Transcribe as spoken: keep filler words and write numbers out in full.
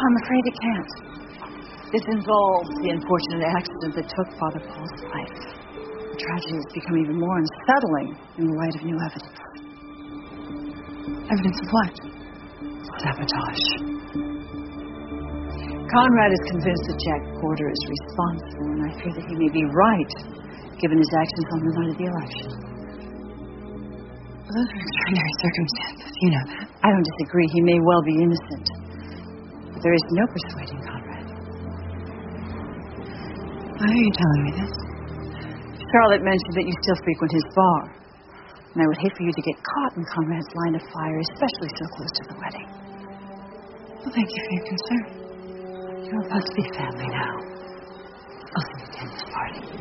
I'm afraid it can't. This involves the unfortunate accident that took Father Paul's life. The tragedy has become even more unsettling in the light of new evidence. Evidence of what? Sabotage. Conrad is convinced that Jack Porter is responsible, and I fear that he may be right, given his actions on the night of the election. Well, those are extraordinary circumstances. You know that. I don't disagree. He may well be innocent. But there is no persuading Conrad. Why are you telling me this? Charlotte mentioned that you still frequent his bar. And I would hate for you to get caught in Conrad's line of fire, especially so close to the wedding. Well, thank you for your concern. You're about to be family now. I'll see you attend this party.